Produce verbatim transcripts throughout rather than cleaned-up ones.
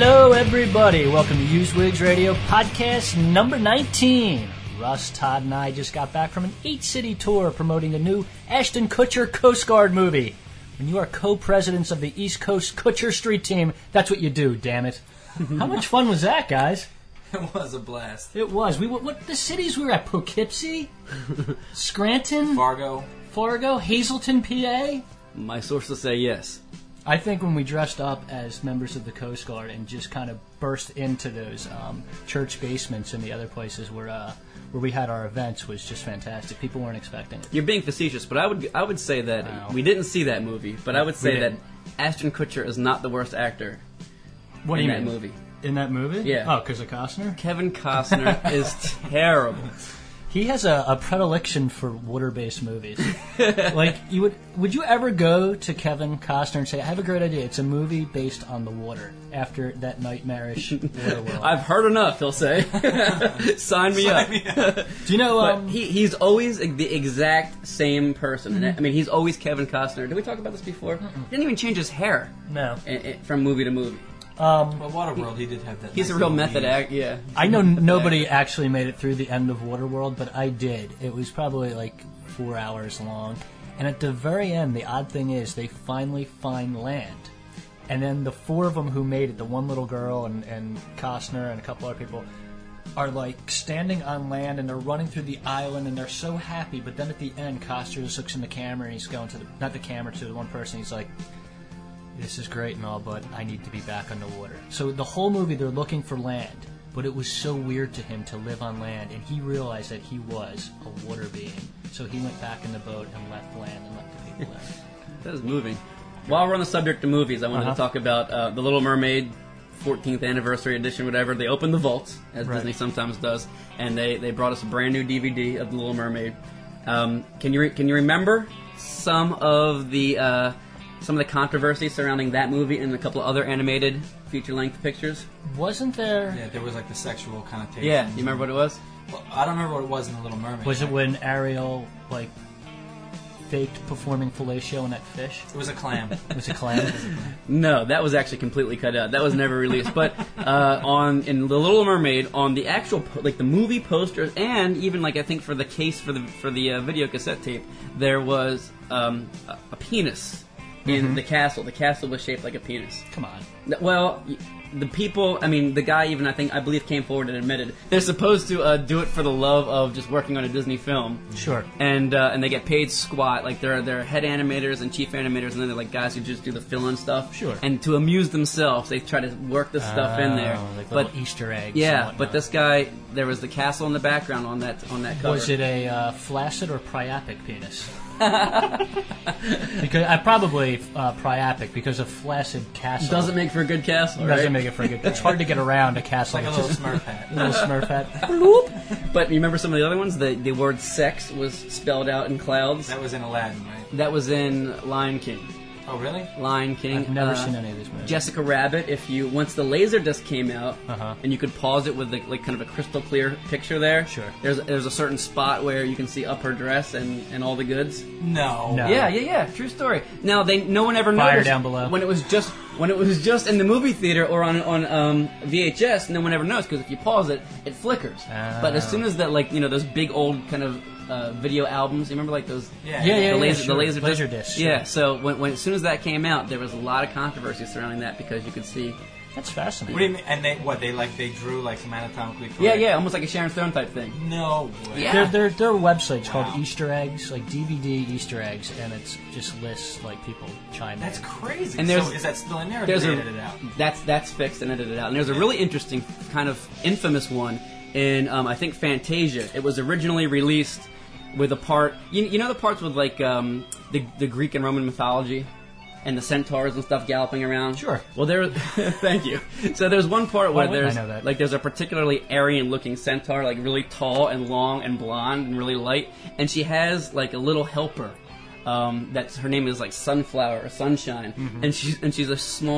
Hello, everybody. Welcome to Used Wigs Radio podcast number nineteen. Russ, Todd, and I just got back from an eight-city tour promoting the new Ashton Kutcher Coast Guard movie. When you are co-presidents of the East Coast Kutcher Street Team, that's what you do, damn it. How much fun was that, guys? It was a blast. It was. We What, what the cities we were at? Poughkeepsie? Scranton? Fargo. Fargo? Hazleton, P A? My sources say yes. I think when we dressed up as members of the Coast Guard and just kind of burst into those um, church basements and the other places where uh, where we had our events was just fantastic. People weren't expecting it. You're being facetious, but I would I would say that Wow. we didn't see that movie, but I would say that didn't. Ashton Kutcher is not the worst actor What do in you that mean? movie. In that movie? Yeah. Oh, because of Costner? Kevin Costner is terrible. He has a, a predilection for water-based movies. Like, you would would you ever go to Kevin Costner and say, I have a great idea, it's a movie based on the water, after that nightmarish water world? I've heard enough, he'll say. Sign me up. Do you know... But Um, he, he's always the exact same person. Mm-hmm. I mean, he's always Kevin Costner. Did we talk about this before? He didn't even change his hair no. i- i- from movie to movie. Um, Well, Waterworld, he did have that. He's nice a real little method weave. act, yeah. I know nobody actually made it through the end of Waterworld, but I did. It was probably like four hours long. And at the very end, the odd thing is they finally find land. And then the four of them who made it, the one little girl and, and Costner and a couple other people, are like standing on land and they're running through the island and they're so happy. But then at the end, Costner just looks in the camera and he's going to the, not the camera, to the one person, he's like, this is great and all, but I need to be back on the water. So the whole movie, they're looking for land, but it was so weird to him to live on land, and he realized that he was a water being. So he went back in the boat and left land and let the people live. That is moving. While we're on the subject of movies, I wanted Uh-huh. to talk about uh, The Little Mermaid fourteenth anniversary edition, whatever. They opened the vaults, as Right. Disney sometimes does, and they, they brought us a brand new D V D of The Little Mermaid. Um, can you re- can you remember some of the uh, some of the controversy surrounding that movie and a couple of other animated feature length pictures? Wasn't there... Yeah, there was like the sexual connotation. Yeah, you remember what it was? Well, I don't remember what it was in The Little Mermaid. Was it when Ariel, like, faked performing fellatio on that fish? It was a clam. It was a clam? No, that was actually completely cut out. That was never released. But uh, on in The Little Mermaid, on the actual po- like the movie posters, and even like I think for the case for the for the uh, video cassette tape, there was um, a, a penis in the castle. The castle was shaped like a penis. Come on. Well, y- the people, I mean, the guy even, I think, I believe came forward and admitted they're supposed to uh, do it for the love of just working on a Disney film. Sure. And uh, and they get paid squat. Like, they're, they're head animators and chief animators, and then they're like guys who just do the fill-in stuff. Sure. And to amuse themselves, they try to work the stuff in there. Oh, like but little Easter eggs. and yeah, whatnot. but this guy, there was the castle in the background on that on that cover. Was it a uh, flaccid or priapic penis? Because I probably uh, priapic because a flaccid castle Doesn't make for a good castle, doesn't right? make it for a good. It's hard to get around a castle. Like a It's little just Smurf hat. a little Smurf hat. But you remember some of the other ones? The the word sex was spelled out in clouds. That was in Aladdin, right? That was in Lion King. Oh, really? Lion King. I've never uh, seen any of these movies. Jessica Rabbit. If you once the Laserdisc came out, Uh-huh. and you could pause it with the, like kind of a crystal clear picture there. Sure. There's there's a certain spot where you can see up her dress and, and all the goods. No. No. Yeah, yeah, yeah. True story. Now they no one ever Fire noticed down below. when it was just when it was just in the movie theater or on on um, V H S. No one ever noticed because if you pause it, it flickers. But as soon as that, like you know, those big old kind of uh, video albums. You remember like those? Yeah, Yeah, yeah, the yeah, laser, sure. the laser, Laser disc. disc, Yeah. sure. So when, when as soon as that came out, there was a lot of controversy surrounding that because you could see. That's fascinating. What do you mean? And they what? They like they drew like some anatomically correct. Yeah, yeah, almost like a Sharon Stone type thing. No way. Yeah. There, there, there are websites Wow. called Easter eggs, like D V D Easter eggs, and it's just lists like people chime That's in. crazy. And there's- so is that still in there? Or There's did a, they edit it out? that's that's fixed and edited out. And there's a really interesting kind of infamous one in um, I think Fantasia. It was originally released with a part. You, you know the parts with like um, the the Greek and Roman mythology. And the centaurs and stuff galloping around. Sure. Well, there. Thank you. So there's one part where Oh, I there's know that. like there's a particularly Aryan-looking centaur, like really tall and long and blonde and really light, and she has like a little helper. Um, that's her name is like Sunflower or Sunshine, Mm-hmm. and she's and she's a small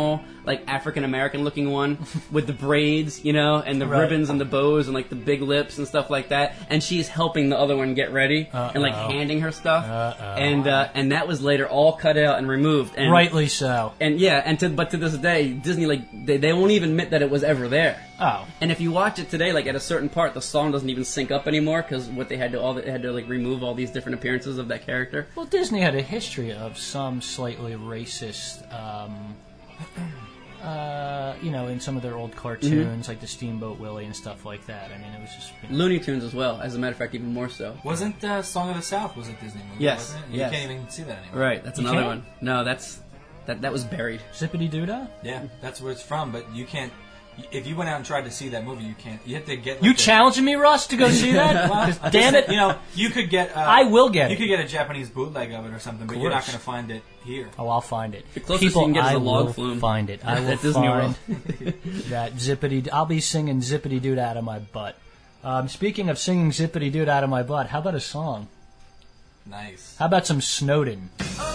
like African American looking one with the braids, you know, and the Right. ribbons and the bows and like the big lips and stuff like that. And she's helping the other one get ready Uh-oh. and like handing her stuff. Uh-oh. And uh, and that was later all cut out and removed. And, Rightly so. And yeah, and to, but to this day, Disney like they, they won't even admit that it was ever there. Oh. And if you watch it today, like at a certain part, the song doesn't even sync up anymore because what they had to all they had to like remove all these different appearances of that character. Well, Disney had a history of some slightly racist, um, uh, you know, in some of their old cartoons, Mm-hmm. like the Steamboat Willie and stuff like that. I mean, it was just... You know, Looney Tunes as well, as a matter of fact, even more so. Wasn't uh, Song of the South was a Disney movie? Yes, Wasn't it? You yes. can't even see that anymore. Right, that's You another can't? one. No, that's that that was buried. Zippity Doodah? Yeah, that's where it's from. But you can't. If you went out and tried to see that movie, you can't. You have to get. Like You a- challenging me, Russ, to go see that? Well, 'Cause I'm damn just- it. You know, you could get. Uh, I will get You it. could get a Japanese bootleg of it or something, but you're not course. going to find it here. Oh, I'll find it. The closest People, you can get is I a log will flume. find it. I will At Disney find World. that zippity... I'll be singing Zippity Doodah out of my butt. Um, speaking of singing Zippity Doodah out of my butt, how about a song? Nice. How about some Snowden?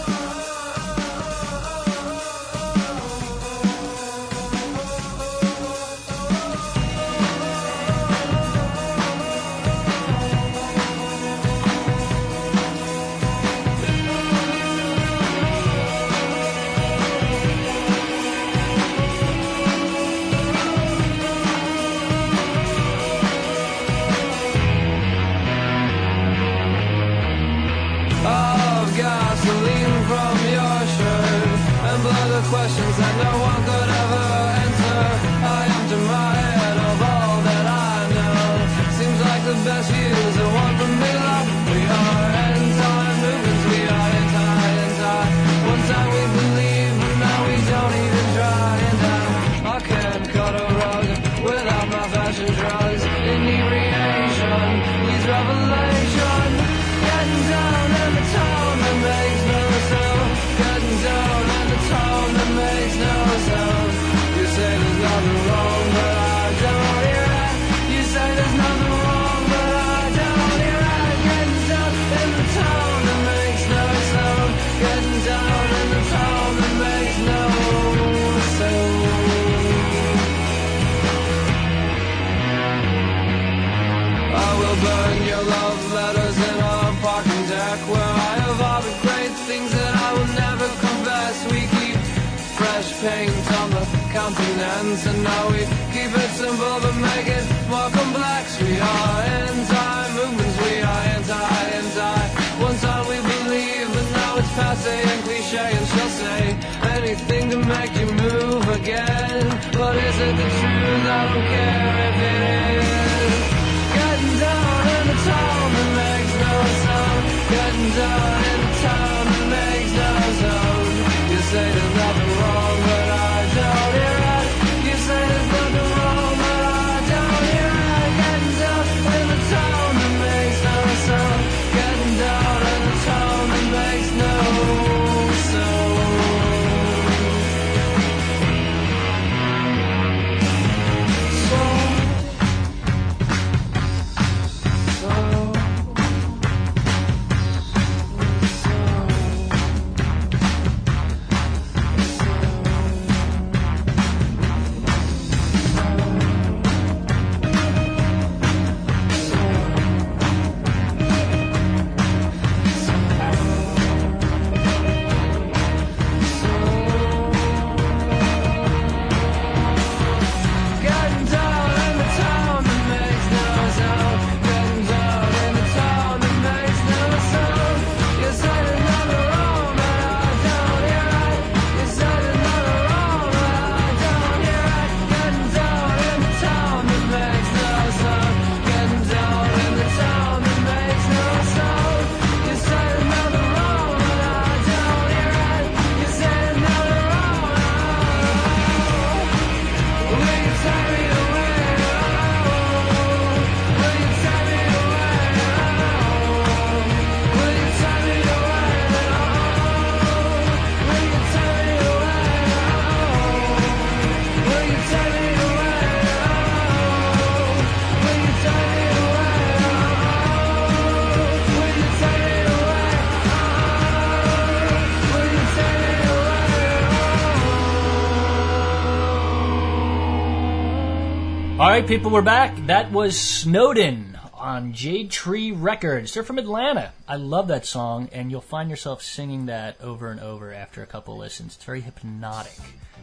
Of gasoline from your shirt and blood of questions that no one could ever answer. I empty my head of all that I know. Seems like the best views are one from below. We are end-time movements, we are anti, anti. One time we believe, but now we don't even try. And I, I can't cut a rug without my fashion drugs. Inebriation leads revelation. Getting down in the tone that makes no sound. Getting down in the tone that makes no sound. You say there's nothing wrong, but I don't hear it. You say there's nothing wrong, but I don't hear it. Getting down in the tone that makes no sound. Getting down in the tone that makes no sound. I will burn your love letters in a parking deck where I have all the great things that I will never confess. We keep fresh paint on the continents, and now we keep it simple but make it more complex. We are anti-movements, we are anti-anti. One time we believe, but now it's passe and cliche, and she'll say anything to make you move again. But is it the truth? I don't care if it is. Getting down in the town that makes no sound. Getting down in the town that makes no sound. You say there's nothing wrong, but I don't hear it. You say there's nothing wrong, but I don't hear it. Getting down in the town that makes no sound. Getting down in the town that makes no sound. So right, people, we're back. That was Snowden on Jade Tree Records. They're from Atlanta. I love that song, and you'll find yourself singing that over and over after a couple listens. It's very hypnotic.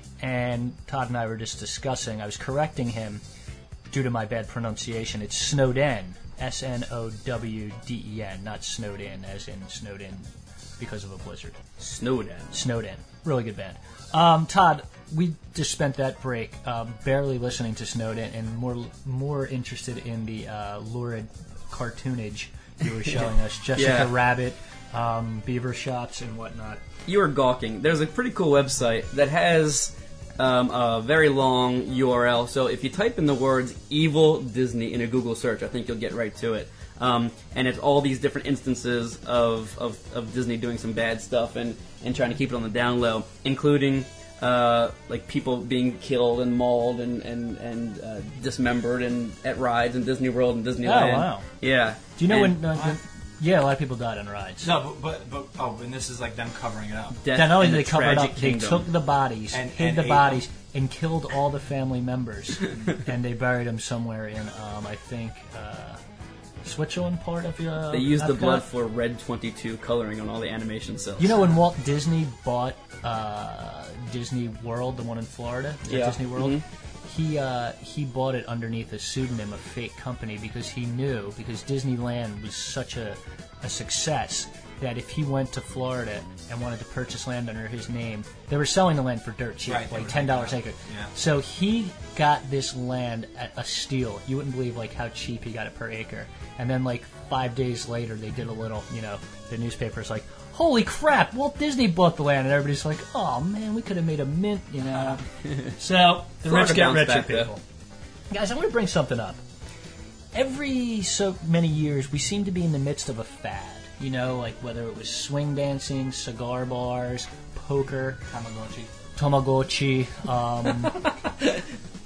And Todd and I were just discussing, I was correcting him due to my bad pronunciation. It's Snowden, S N O W D E N, not Snowden as in Snowden because of a blizzard. Snowden. Snowden. Really good band. Um, Todd, we just spent that break um, barely listening to Snowden and more more interested in the uh, lurid cartoonage you were showing us. Jessica Yeah. Rabbit, um, beaver shots, and whatnot. You were gawking. There's a pretty cool website that has um, a very long U R L. So if you type in the words "Evil Disney" in a Google search, I think you'll get right to it. Um, and it's all these different instances of, of, of Disney doing some bad stuff and, and trying to keep it on the down low, including uh, like people being killed and mauled and and, and uh, dismembered and at rides in Disney World and Disneyland. Oh, wow. Yeah. Do you know And when, uh, when? Yeah, a lot of people died on rides. No, but, but but oh, and this is like them covering it up. Death Not only in did the they cover it Tragic up, Kingdom. they took the bodies, And- hid and the ate bodies, and killed all the family members, and they buried them somewhere in, um, I think, uh, Switzerland part of uh, They used the Africa? blood for Red twenty-two coloring on all the animation cells. You know when Walt Disney bought uh, Disney World, the one in Florida, is that Yeah. Disney World? Mhm. He uh, he bought it underneath a pseudonym, a fake company, because he knew, because Disneyland was such a, a success, that if he went to Florida and wanted to purchase land under his name, they were selling the land for dirt cheap, Right, they like were ten dollars an taking acre. it, yeah. So he got this land at a steal. You wouldn't believe like how cheap he got it per acre. And then like five days later, they did a little, you know, the newspaper's like, holy crap, Walt Disney bought the land. And everybody's like, oh man, we could have made a mint, you know. So the Florida rich get bounced richer, back, though. people. Guys, I want to bring something up. Every so many years, we seem to be in the midst of a fad. You know, like whether it was swing dancing, cigar bars, poker, Tamagotchi. Tamagotchi. Um,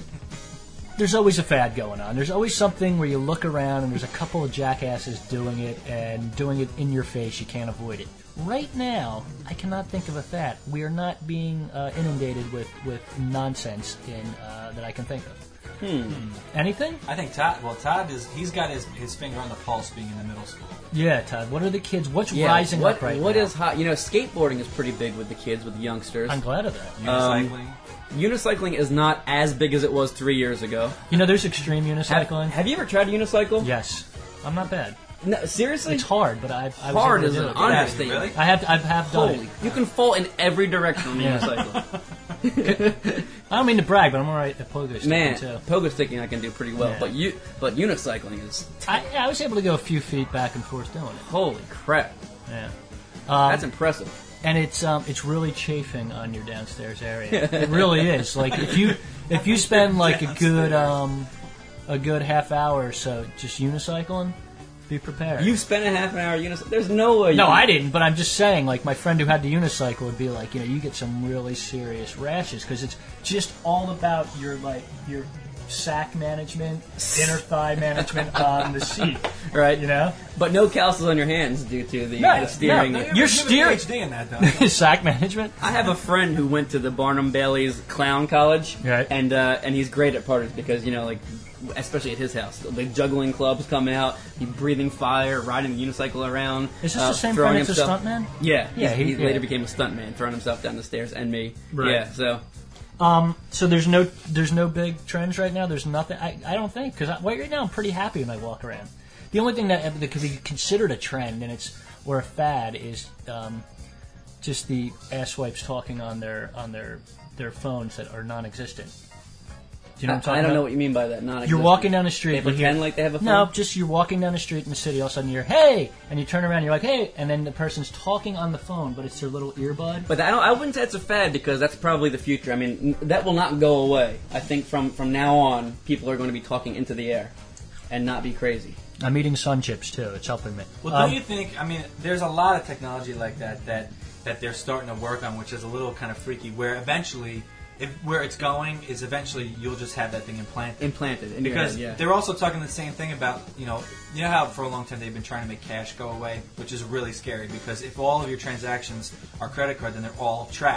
there's always a fad going on. There's always something where you look around and there's a couple of jackasses doing it and doing it in your face. You can't avoid it. Right now, I cannot think of a fad. We are not being uh, inundated with, with nonsense in uh, that I can think of. Hmm. Anything? I think Todd. Well, Todd is he's got his, his finger on the pulse, being in the middle school. Yeah, Todd. What are the kids? What's Yeah, rising what, up right what now? is hot? You know, skateboarding is pretty big with the kids, with the youngsters. I'm glad of that. Unicycling. Unicycling is not as big as it was three years ago. You know, there's extreme Have, unicycling. have you ever tried a unicycle? Yes, I'm not bad. No, seriously? It's hard, but I've I was Hard able is to do an it. understatement. Really? I have I have done Holy, it. you can fall in every direction on a Yeah. unicycle. I don't mean to brag, but I'm alright at pogo sticking Man, too. pogo sticking I can do pretty well, Yeah. but you, but unicycling is I, I was able to go a few feet back and forth doing it. holy crap. Yeah, um, That's impressive. and it's um it's really chafing on your downstairs area. It really is. Like if you if you spend like a good um a good half hour or so just unicycling, be prepared. You spent a half an hour unicycle. There's no way. You No, can- I didn't, but I'm just saying, like, my friend who had the unicycle would be like, you know, you get some really serious rashes, because it's just all about your, like, your sack management, inner thigh management on the seat, Right. you know? But no calluses on your hands due to the, No, the steering. no, No, You're you have a steering- PhD in that, though. Sack management? I have a friend who went to the Barnum Bailey's Clown College, Right. and uh, and he's great at parties because you know, like, especially at his house, the juggling clubs come out, he's breathing fire, riding the unicycle around. Is this uh, the same throwing friend that's a himself- stuntman? Yeah, Yeah, he's- he- he, yeah. later became a stuntman, throwing himself down the stairs, and me. Right. Yeah, so Um, so there's no there's no big trends right now? There's nothing? I, I don't think, because right now I'm pretty happy when I walk around. The only thing that, that could be considered a trend, and it's or a fad, is um, just the asswipes talking on their on their their phones that are non-existent. Do you know what I'm talking I don't about? know what you mean by that. Not You're walking down the street. They you pretend hear- like they have a phone. No, just you're walking down the street in the city. All of a sudden, you're hey, and you turn around. And you're like hey, and then the person's talking on the phone, but it's their little earbud. But I, don't, I wouldn't say it's a fad because that's probably the future. I mean, n- that will not go away. I think from, from now on, people are going to be talking into the air and not be crazy. I'm eating sun chips too. It's helping me. Well, Um, don't you think? I mean, there's a lot of technology like that that that they're starting to work on, which is a little kind of freaky. Where eventually, if where it's going is eventually you'll just have that thing implanted. Implanted in your Because head, yeah. they're also talking the same thing about, you know, you know how for a long time they've been trying to make cash go away, which is really scary because if all of your transactions are credit card, then they're all tracked.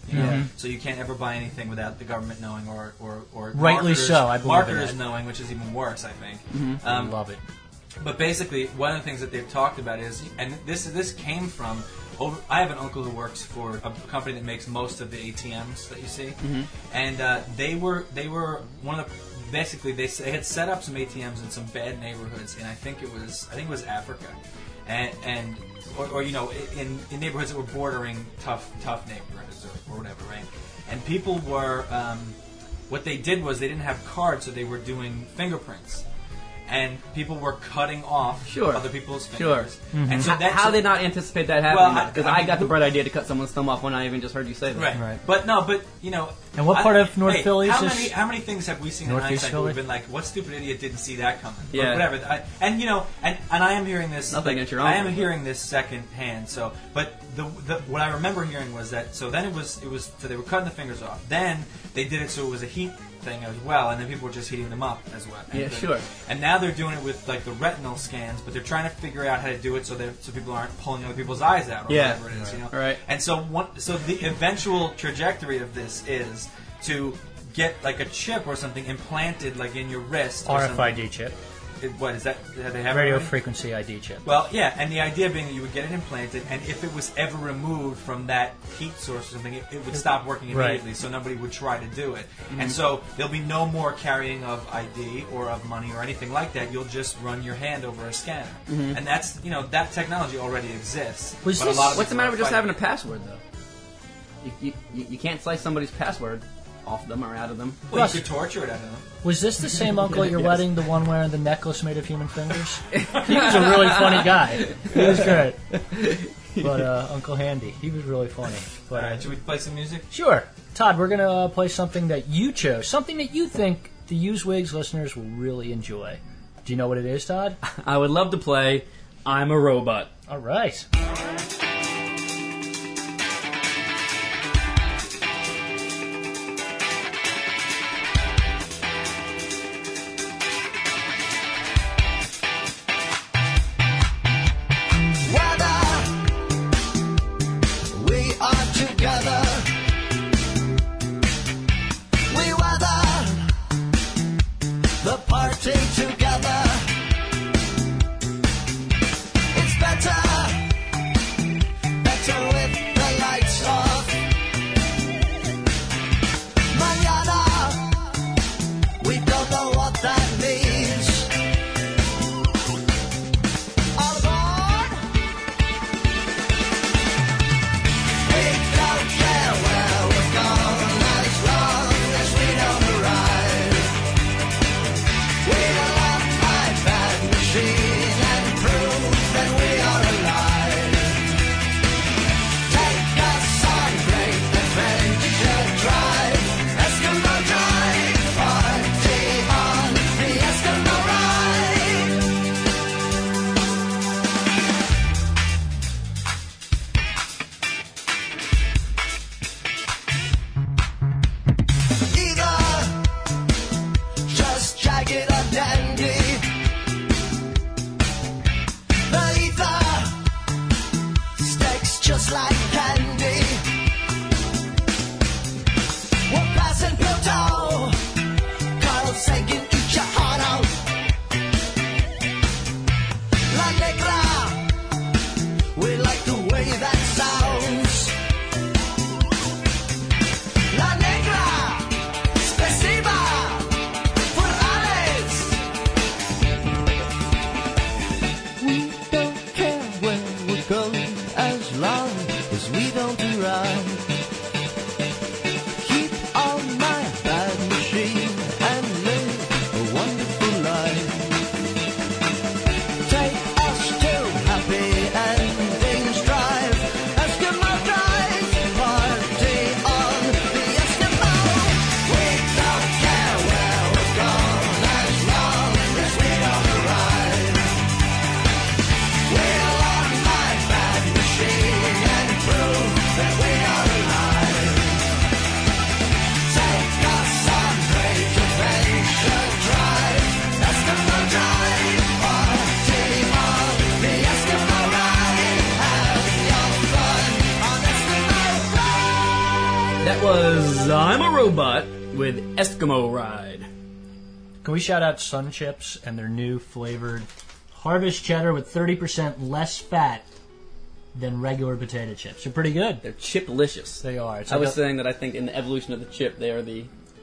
You know? Mhm. So you can't ever buy anything without the government knowing, or or, or Rightly marketers, so, I believe in marketers that. knowing, which is even worse, I think. I Um, love it. But basically, one of the things that they've talked about is, and this this came from. Over, I have an uncle who works for a company that makes most of the A T Ms that you see, Mm-hmm. and uh, they were they were one of the basically they, they had set up some A T Ms in some bad neighborhoods, and I think it was I think it was Africa, and and or, or you know in, in neighborhoods that were bordering tough tough neighborhoods or, or whatever, right? And people were um, what they did was they didn't have cards, so they were doing fingerprints. And people were cutting off Sure. other people's Sure. fingers. And so How, that, how so, did not anticipate that Well, happening? I- Because I I, mean, got the who- bright idea to cut someone's thumb off when I even just heard you say that. Right. Right. But no, but you know. And what part of North hey, Philly is how this? many how many things have we seen Northeast in hindsight Philly? where we've been like, what stupid idiot didn't see that coming? Or Yeah. whatever. I, and you know, and, and I am hearing this. Nothing like, against your I am uncle, but- hearing this second hand. So, but the, the what I remember hearing was that. So then it was it was so they were cutting the fingers off. Then they did it so it was a heat thing as well, and then people were just heating them up as well. Yeah, And, sure. And now they're doing it with like the retinal scans, but they're trying to figure out how to do it so that so people aren't pulling other people's eyes out or Yeah. whatever it is. You know. Right. And so one, so the eventual trajectory of this is to get like a chip or something implanted like in your wrist. Or R F I something. D chip. It, what is that? Have they have it Radio already? frequency I D chip. Well, yeah, and the idea being that you would get it implanted, and if it was ever removed from that heat source or something, it, it would stop working Right. immediately, so nobody would try to do it. And so there'll be no more carrying of I D or of money or anything like that. You'll just run your hand over a scanner, and that's you know that technology already exists. Was but this- a lot of What's the people matter are with just fighting having a password, though? You, you, you can't slice somebody's password off them or out of them. Well, you could torture it out of them. Was this the same uncle at your Yes. wedding, the one wearing the necklace made of human fingers? He was a really funny guy. He was great. But uh, Uncle Handy, he was really funny. But All uh, right, should we play some music? sure, Todd, we're gonna uh, play something that you chose, something that you think the Used Wigs listeners will really enjoy. Do you know what it is, Todd? I would love to play I'm a Robot. All right. Whether we are together, we weather the party together. It's better 'Cause I'm a robot with Eskimo Ride. Can we shout out Sun Chips and their new flavored Harvest Cheddar with thirty percent less fat than regular potato chips? They're pretty good. They're chip-licious. They are. It's I like was a- saying that I think in the evolution of the chip, they are the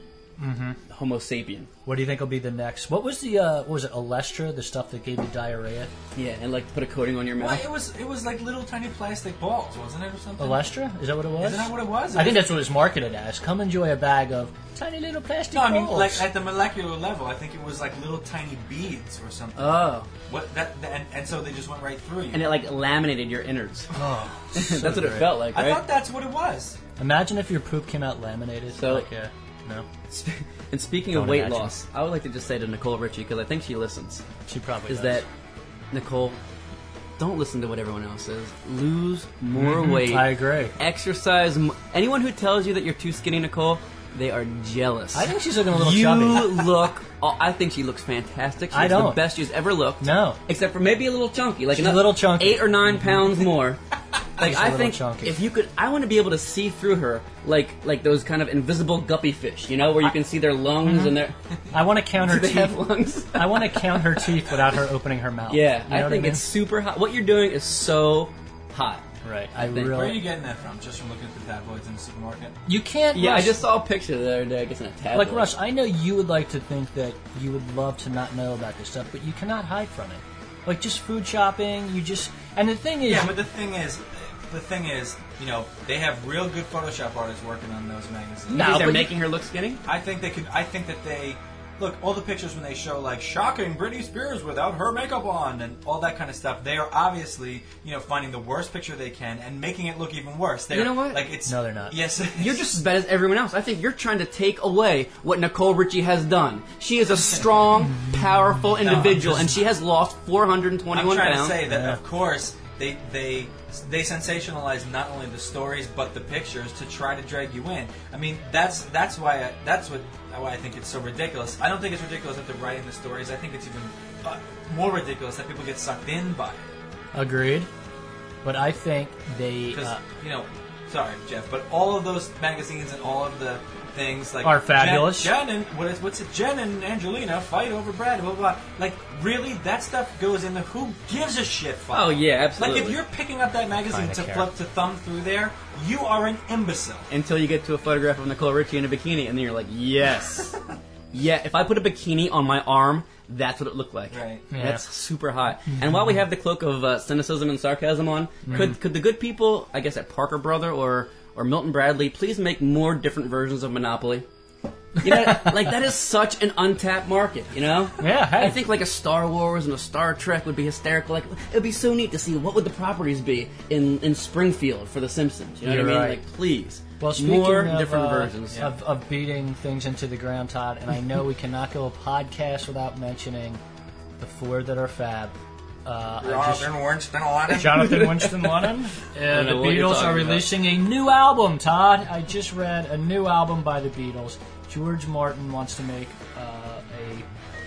Homo sapien. What do you think will be the next? What was the, uh, what was it, Olestra, the stuff that gave you diarrhea? Yeah, and like put a coating on your Well, mouth. it was it was like little tiny plastic balls, wasn't it, or something? Olestra? Is that what it was? Isn't that what it was? I think that's what it was marketed as. Come enjoy a bag of tiny little plastic No, I mean, balls. like at the molecular level, I think it was like little tiny beads or something. Oh. What that and, and so they just went right through you. And it like laminated your innards. Oh, That's so what it great. felt like, I right? thought that's what it was. Imagine if your poop came out laminated. So- like a, no, Sp- And speaking Don't of weight imagine. loss, I would like to just say to Nicole Richie, because I think she listens, she probably is does. that, Nicole, don't listen to what everyone else says. Lose more weight. I agree. Exercise. M- Anyone who tells you that you're too skinny, Nicole, they are jealous. I think she's looking a little you chubby. look. Oh, I think she looks fantastic. She I looks the don't. best she's ever looked. No. Except for maybe a little chunky, like She's a another little chunky. eight or nine pounds more. Like She's a I little think chunky. if you could, I want to be able to see through her, like like those kind of invisible guppy fish, you know, where you can see their lungs Mm-hmm. and their. I want to count her Do they teeth. have lungs? I want to count her teeth without her opening her mouth. Yeah, You know I what think mean? it's super hot. What you're doing is so hot. right. I, think- Where are you really. getting that from? Just from looking at the tabloids in the supermarket? You can't. Yeah, Russ, I just saw a picture the other day. I guess in a tablet. like Russ. I know you would like to think that you would love to not know about this stuff, but you cannot hide from it. Like just food shopping, you just. And the thing is, Yeah, but the thing is, the thing is, you know, they have real good Photoshop artists working on those magazines. You No, think they're but you- making her look skinny. I think they could. I think that they look all the pictures when they show like shocking Britney Spears without her makeup on and all that kind of stuff. They are obviously, you know, finding the worst picture they can and making it look even worse. They're, You know what? Like it's No, they're not. Yes, You're just as bad as everyone else. I think you're trying to take away what Nicole Richie has done. She is a strong, powerful individual, just- and she has lost four hundred I'm twenty-one trying pounds. to say that, Yeah. of course, they they they sensationalize not only the stories but the pictures to try to drag you in. I mean, that's that's why I, that's what why I think it's so ridiculous. I don't think it's ridiculous that they're writing the stories. I think it's even uh, more ridiculous that people get sucked in by it. agreed. But I think they Because uh, you know, sorry, Jeff, but all of those magazines and all of the things like Are fabulous. Jen, Jen and what is what's it? Jen and Angelina fight over Brad. Blah blah blah. Like really, that stuff goes in the who gives a shit file. Oh, yeah, absolutely. Like if you're picking up that magazine Kinda to care. flip to thumb through there, you are an imbecile. Until you get to a photograph of Nicole Richie in a bikini, and then you're like, yes. Yeah, if I put a bikini on my arm, that's what it looked like. Right. Yeah. That's super hot. And while we have the cloak of uh, cynicism and sarcasm on, could could the good people, I guess at Parker Brother or, or Milton Bradley, please make more different versions of Monopoly? You know, like that is such an untapped market, you know? Yeah, hey. I think like a Star Wars and a Star Trek would be hysterical. Like it would be so neat to see what would the properties be in, in Springfield for The Simpsons. You know You're what I mean? right. Like please. Well, speaking more of, different uh, versions. of, of beating things into the ground, Todd, and I know we cannot go a podcast without mentioning the four that are fab. Uh, I just- Winston Lennon. Jonathan Winston Lennon. Uh, the know what you're Beatles talking are about. releasing a new album, Todd. I just read a new album by the Beatles. George Martin wants to make uh, a.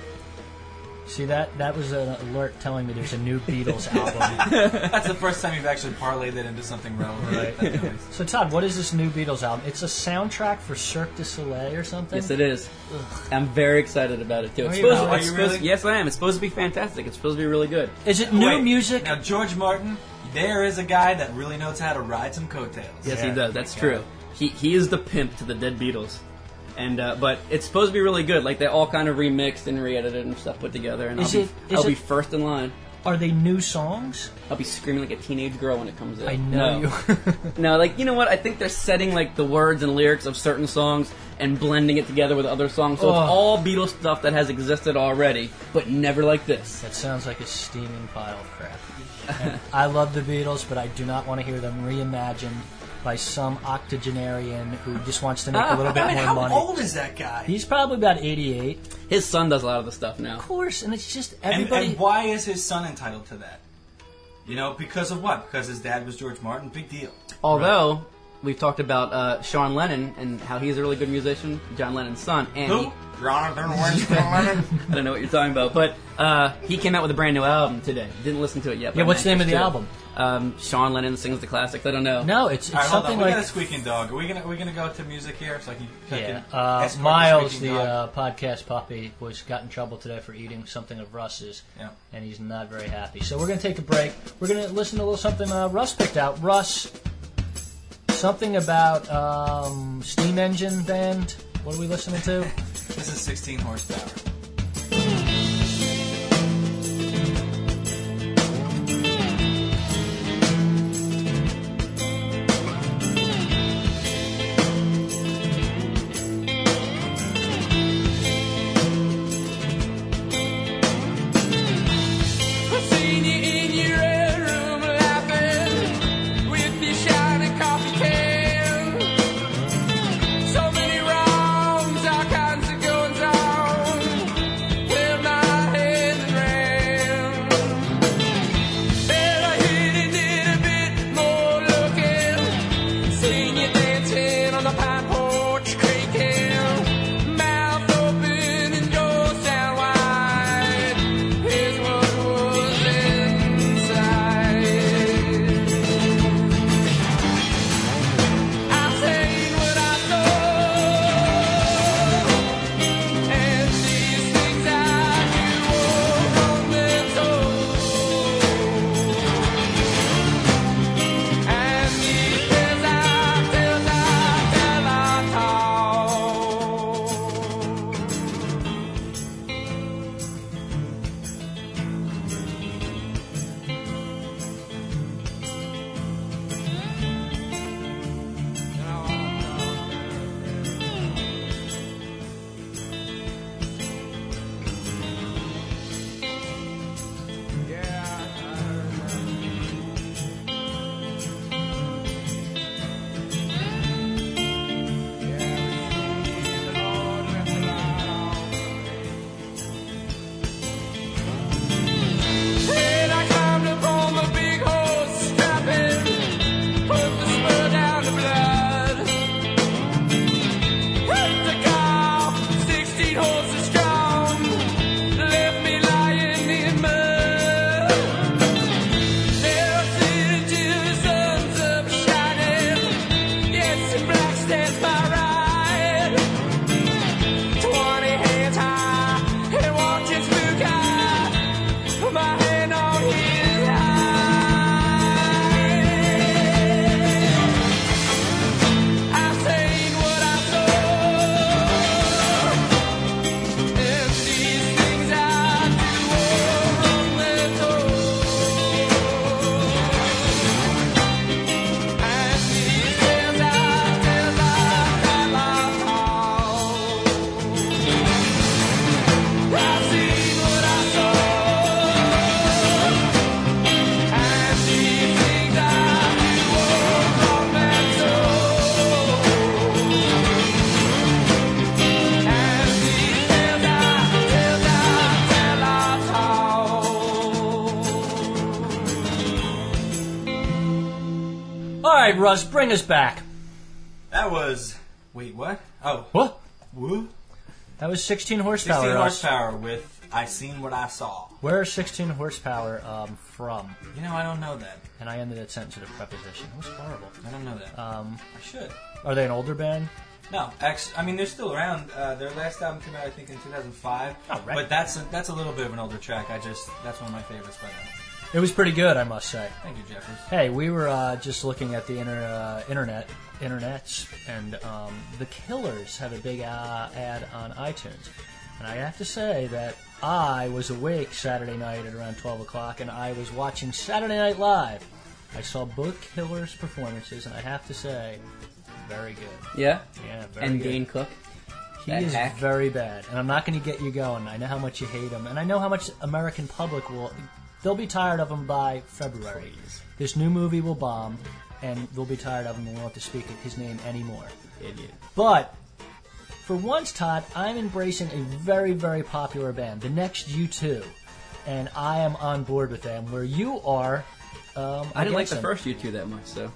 See that? That was an alert telling me there's a new Beatles album. That's the first time you've actually parlayed it into something relevant. Right. That's nice. So, Todd, what is this new Beatles album? It's a soundtrack for Cirque du Soleil or something? Yes, it is. I'm very excited about it too. It's Are you supposed, now? it's Are you supposed- really? Yes, I am. It's supposed to be fantastic. It's supposed to be really good. Is it new Wait, music? Now, George Martin, there is a guy that really knows how to ride some coattails. Yes, Yeah. he does. That's Yeah. true. He he is the pimp to the dead Beatles. And uh, but it's supposed to be really good. Like they all kind of remixed and re-edited and stuff put together. And Is I'll it- be is I'll be it- first in line. Are they new songs? I'll be screaming like a teenage girl when it comes out. I know no. you. No, like you know what? I think they're setting like the words and lyrics of certain songs and blending it together with other songs. So Oh. it's all Beatles stuff that has existed already, but never like this. That sounds like a steaming pile of crap. And I love the Beatles, but I do not want to hear them reimagined by some octogenarian who just wants to make a little bit I mean, more how money. old is that guy? He's probably about eighty-eight. His son does a lot of the stuff now. Of course, and it's just And, everybody. and why is his son entitled to that? You know, because of what? Because his dad was George Martin? Big deal. Although we've talked about uh, Sean Lennon and how he's a really good musician, John Lennon's son. And Who? he- Jonathan Winston Lennon. I don't know what you're talking about, but uh, he came out with a brand new album today. Didn't listen to it yet. but Yeah, I'm what's the name of anxious the to. album? Um, Sean Lennon sings the classics. I don't know. No, it's, it's All right, hold on. something We like got a squeaking dog. Are we gonna are we gonna go to music here so I can? So I yeah. can Uh, escort Miles, squeaking the dog? uh, podcast puppy, was got in trouble today for eating something of Russ's, Yeah. and he's not very happy. So we're going to take a break. We're going to listen to a little something uh, Russ picked out. Russ, something about um, steam engine band. What are we listening to? This is sixteen horsepower. I've seen you in your red room laughing with your shiny coffee can. So many wrongs, all kinds of goings on. Held my head and ran. Then I hit it, did a bit more looking. Seen you dancing on the pine porch, creaking. Mouth open and jaws down wide. Here's what was inside. I've seen what I saw, and these things I knew were only told. And these tales I tales I tell I When I climbed up on the big horse, strapping, put the spur down to blood. Hit the car, sixteen horses strong, left me lying in mud. There I sit until the sun's up shining. Yes, and black stands my right. Twenty hands high and watching spook eye. My hand on his eye. I've seen what I saw, and these things I do are only told. And these tales I tell I tell I told. I've seen what I saw. And these things I do are only told. And these tales I tales I tell I told. All right, Russ, bring us back. That was wait what? Oh, What? woo! That was sixteen horsepower. sixteen Russ. horsepower with I seen what I saw. Where is sixteen horsepower um, from? You know I don't know that. And I ended that sentence with a preposition. It was horrible. I don't know that. Um, I should. are they an older band? No, actually, I mean they're still around. Uh, their last album came out, I think, in two thousand five. Oh, right. But that's a, that's a little bit of an older track. I just that's one of my favorites by them. It was pretty good, I must say. Thank you, Jeffers. Hey, we were uh, just looking at the inter- uh, internet, internets, and um, the Killers have a big uh, ad on iTunes. And I have to say that I was awake Saturday night at around twelve o'clock, and I was watching Saturday Night Live. I saw both Killers' performances, and I have to say, very good. Yeah? Yeah, very And good. Dane Cook? He That is hack. very bad, and I'm not going to get you going. I know how much you hate him, and I know how much American public will. They'll be tired of him by February. This new movie will bomb, and they'll be tired of him and won't have to speak his name anymore. Idiot. But for once, Todd, I'm embracing a very, very popular band, the next U two, and I am on board with them. Where you are, um, I didn't like against the them. first U two that much, so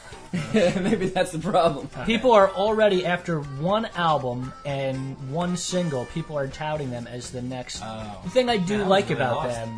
Yeah. maybe that's the problem. People are already, after one album and one single, people are touting them as the next. Oh. The thing I do Yeah, I like was really about lost. them,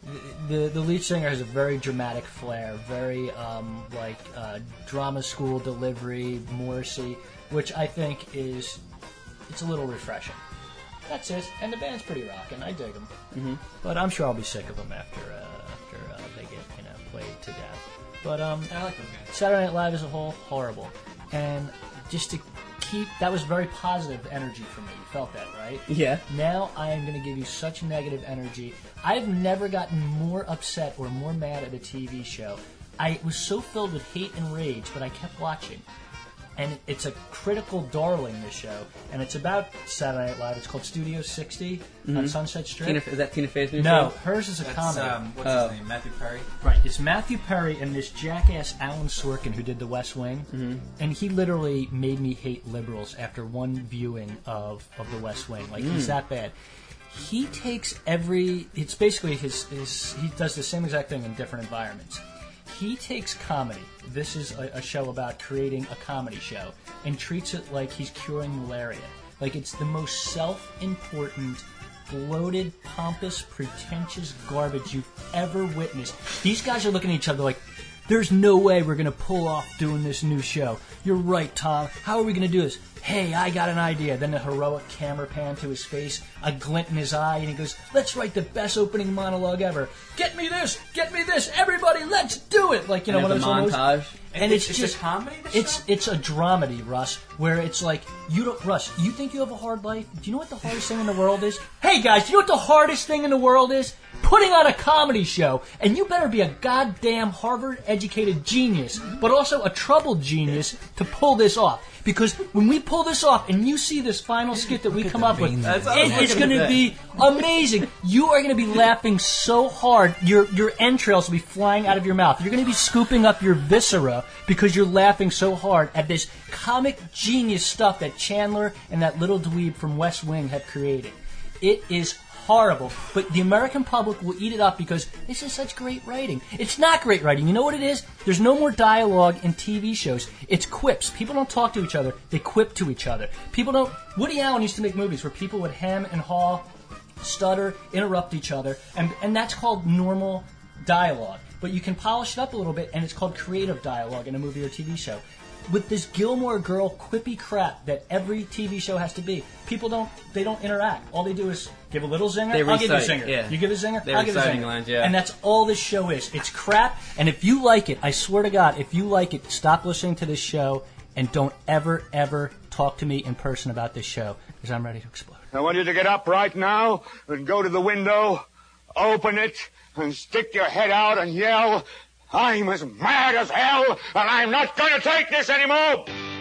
the the lead singer has a very dramatic flair, very um, like uh, drama school delivery, Morrissey, which I think is it's a little refreshing. That's it, and the band's pretty rocking. I dig them, mm-hmm. But I'm sure I'll be sick of them after uh, after uh, they get you know played to death. But um, I like those guys. Saturday Night Live as a whole, horrible. And just to keep, that was very positive energy for me. You felt that, right? Yeah. Now I am going to give you such negative energy. I've never gotten more upset or more mad at a T V show. I was so filled with hate and rage, but I kept watching. And it's a critical darling, this show. And it's about Saturday Night Live. It's called Studio sixty on Sunset Strip. Tina, is that Tina Fey's new no, show? hers is a That's, comedy. um, what's Oh. his name? Matthew Perry? Right, it's Matthew Perry and this jackass Alan Sorkin who did The West Wing, Mm-hmm. and he literally made me hate liberals after one viewing of, of The West Wing. Like, Mm. he's that bad. He takes every... It's basically his, his... He does the same exact thing in different environments. He takes comedy. This is a, a show about creating a comedy show, and treats it like he's curing malaria. Like, it's the most self-important, bloated, pompous, pretentious garbage you've ever witnessed. These guys are looking at each other like, there's no way we're going to pull off doing this new show. You're right, Tom. How are we going to do this? Hey, I got an idea. Then a heroic camera pan to his face, a glint in his eye, and he goes, let's write the best opening monologue ever. Get me this! Get me this! Everybody, let's do it! Like, you know, And one there's of a those montage. And it's, it's just a comedy. This it's show? it's a dramedy, Russ, where it's like you don't Russ. You think you have a hard life? Do you know what the hardest thing in the world is? Hey guys, do you know what the hardest thing in the world is? Putting on a comedy show, and you better be a goddamn Harvard-educated genius, but also a troubled genius to pull this off. Because when we pull this off, and you see this final skit that we come up with, That's what I was it, it's looking going to at. be amazing. You are going to be laughing so hard, your your entrails will be flying out of your mouth. You're going to be scooping up your viscera because you're laughing so hard at this comic genius stuff that Chandler and that little dweeb from West Wing have created. It is horrible, but the American public will eat it up because this is such great writing. It's not great writing. You know what it is? There's no more dialogue in T V shows. It's quips. People don't talk to each other. They quip to each other. People don't... Woody Allen used to make movies where people would hem and haw, stutter, interrupt each other, and, and that's called normal dialogue. But you can polish it up a little bit, and it's called creative dialogue in a movie or T V show. With this Gilmore Girl quippy crap that every T V show has to be, people don't they don't interact. All they do is give a little zinger, They I'll give you a recite, zinger. yeah. You give a zinger, They're I'll give a reciting zinger. lines, yeah. And that's all this show is. It's crap, and if you like it, I swear to God, if you like it, stop listening to this show and don't ever, ever talk to me in person about this show, because I'm ready to explode. I want you to get up right now and go to the window, open it, and stick your head out and yell, I'm as mad as hell, and I'm not going to take this anymore!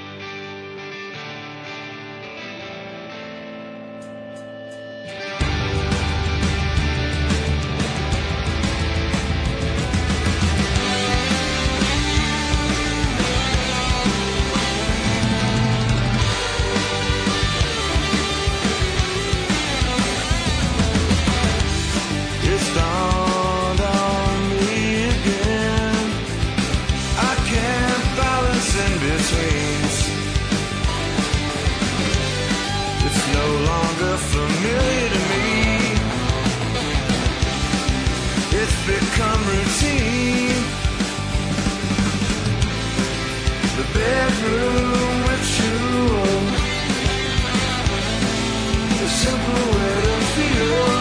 It's dawned on me again. I can't balance in between. It's no longer familiar to me. It's become routine. The bedroom ritual. The simple way to feel.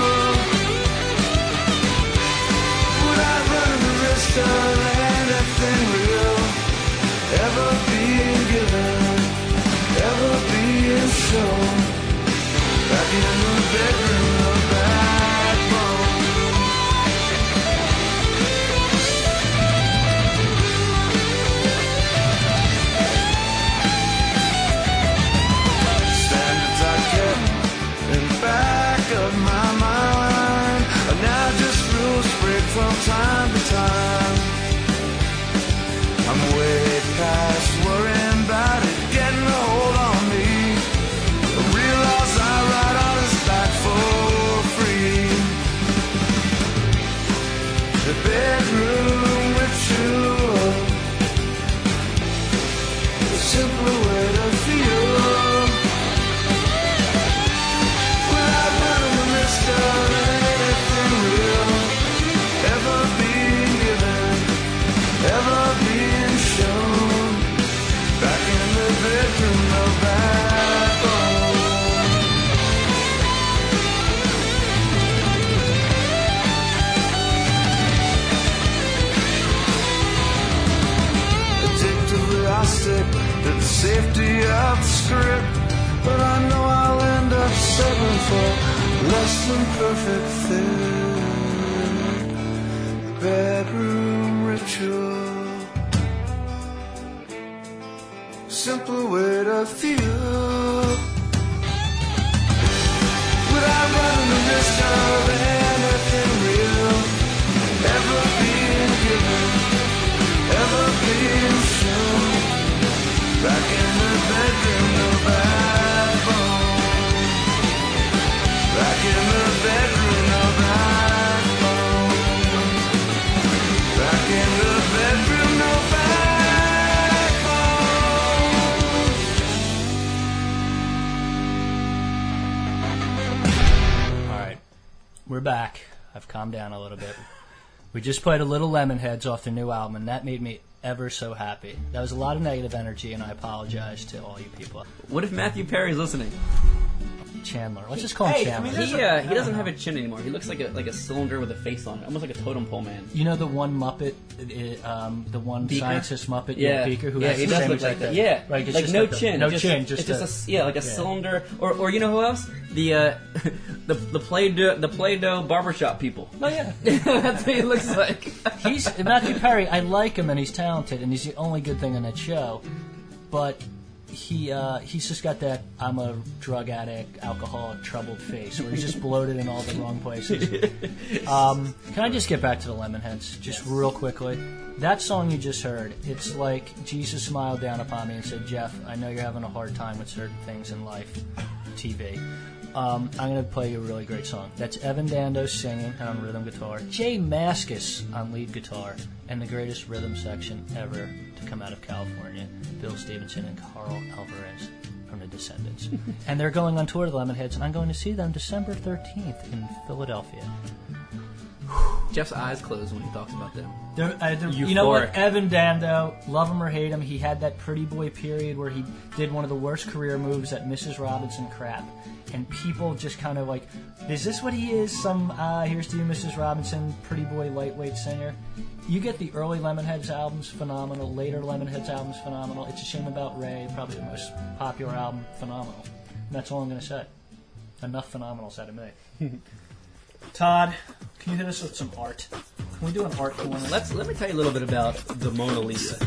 Of anything real ever being given, ever being shown. Back in the bedroom of backbone. Standards I kept in back of my mind are now just rules break from time to time. I'm way past worrying about it getting a hold on me. I realize I ride on his back for free. The bedroom which ritual. A simpler way to feel without running the risk of anything real ever being given, ever being shown. Back in the bedroom, no backbone. Addictively I stick to the safety of the script, but I know I'll end up settling for less than perfect fit. The bedroom ritual. Simple way to feel without running the risk of anything real ever being given, ever being shown. Back in the bedroom, no backbone. Back in the bedroom, no backbone. Back in the bedroom, no backbone. We're back. I've calmed down a little bit. We just played a little Lemonheads off their new album, and that made me ever so happy. That was a lot of negative energy, and I apologize to all you people. What if Matthew Perry's listening? Chandler. Let's just call him Hey, I Chandler. mean, He uh, he doesn't have a chin anymore. He looks like a like a cylinder with a face on it, almost like a totem pole man. You know the one Muppet, uh, um, the one Beaker? scientist Muppet, Yeah, Beaker, who yeah, has he the does same look exact like that. thing. Yeah, right, it's like just no like a- chin, no just, chin, just it's just a, a s- yeah, like a yeah. cylinder. Or or you know who else? The uh, the the Play-Doh the Play-Doh barbershop people. Oh yeah, That's what he looks like. he's Matthew Perry. I like him, and he's talented, and he's the only good thing in that show. But he uh, he's just got that I'm a drug addict, alcoholic, troubled face, where he's just bloated in all the wrong places. Um, can I just get back to the Lemonheads, just real quickly? That song you just heard, it's like Jesus smiled down upon me and said, Jeff, I know you're having a hard time with certain things in life, T V. Um, I'm going to play you a really great song. That's Evan Dando singing on rhythm guitar, Jay Mascis on lead guitar, and the greatest rhythm section ever to come out of California, Bill Stevenson and Carl Alvarez from the Descendants. And they're going on tour to the Lemonheads, and I'm going to see them December thirteenth in Philadelphia. Jeff's eyes close when he talks about them. They're, uh, they're, you know what? Euphoric. Evan Dando, love him or hate him, he had that pretty boy period where he did one of the worst career moves at Missus Robinson crap. And people just kind of like, is this what he is? Some, uh, here's to you, Missus Robinson, pretty boy, lightweight singer. You get the early Lemonheads albums, phenomenal. Later Lemonheads albums, phenomenal. It's a Shame About Ray, probably the most popular album, phenomenal. And that's all I'm going to say. Enough phenomenals out of me. Todd, can you hit us with some art? Can we do an art corner? Let's let me tell you a little bit about the Mona Lisa.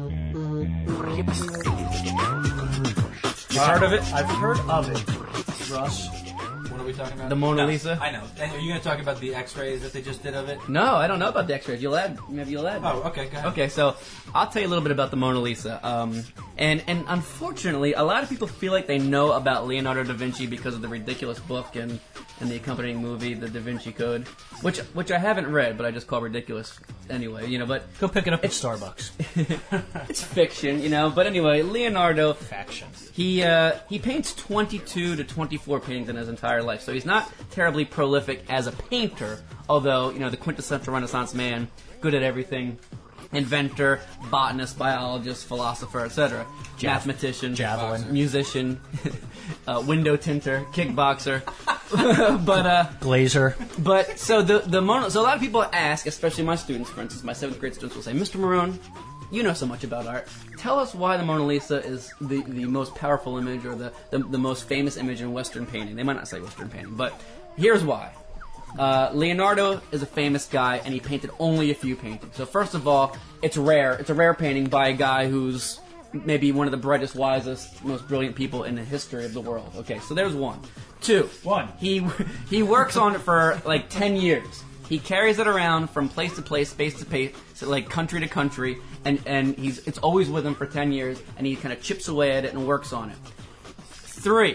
You heard of it? I've heard of it. Russ? What are we talking about? The Mona No, Lisa? I know. And are you going to talk about the X-rays that they just did of it? No, I don't know about the X-rays. You'll add, maybe you'll add. Oh, okay. Go ahead. Okay, so I'll tell you a little bit about the Mona Lisa. Um, and, and unfortunately, a lot of people feel like they know about Leonardo da Vinci because of the ridiculous book and, and the accompanying movie, The Da Vinci Code, which which I haven't read, but I just call ridiculous anyway, you know, but Go pick it up at Starbucks. it's fiction, you know. But anyway, Leonardo, Faction. he uh, he paints twenty-two to twenty-four paintings in his entire life, so he's not terribly prolific as a painter, although, you know, the quintessential Renaissance man, good at everything. Inventor, botanist, biologist, philosopher, et cetera. Mathematician, Javelin. musician, uh, window tinter, kickboxer. but uh, Glazer. but so the the Mona. So a lot of people ask, especially my students, for instance, my seventh grade students will say, "Mister Marone, you know so much about art. Tell us why the Mona Lisa is the, the most powerful image or the, the the most famous image in Western painting." They might not say Western painting, but here's why. Uh, Leonardo is a famous guy, and he painted only a few paintings. So first of all, it's rare. It's a rare painting by a guy who's maybe one of the brightest, wisest, most brilliant people in the history of the world. Okay, so there's one. Two. One. He he works on it for like ten years. He carries it around from place to place, space to space, so like country to country, and, and he's it's always with him for ten years, and he kind of chips away at it and works on it. Three.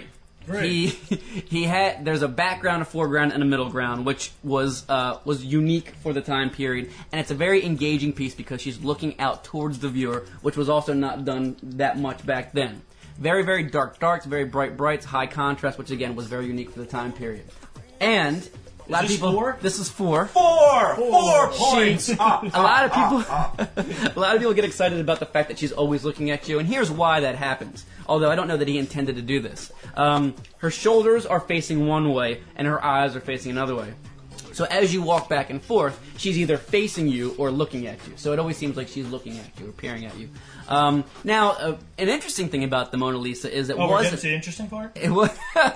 He he had there's a background, a foreground, and a middle ground, which was uh, was unique for the time period, and it's a very engaging piece because she's looking out towards the viewer, which was also not done that much back then. Very very dark darks, very bright brights, high contrast, which again was very unique for the time period. And a lot Is of this people. four? This is four. Four, four points. Ah, A lot of people, a lot of people get excited about the fact that she's always looking at you, and here's why that happens. Although I don't know that he intended to do this. Um, her shoulders are facing one way, and her eyes are facing another way. So as you walk back and forth, she's either facing you or looking at you. So it always seems like she's looking at you or peering at you. Um, now, uh, an interesting thing about the Mona Lisa is it Oh, we're was getting to the interesting part? it was.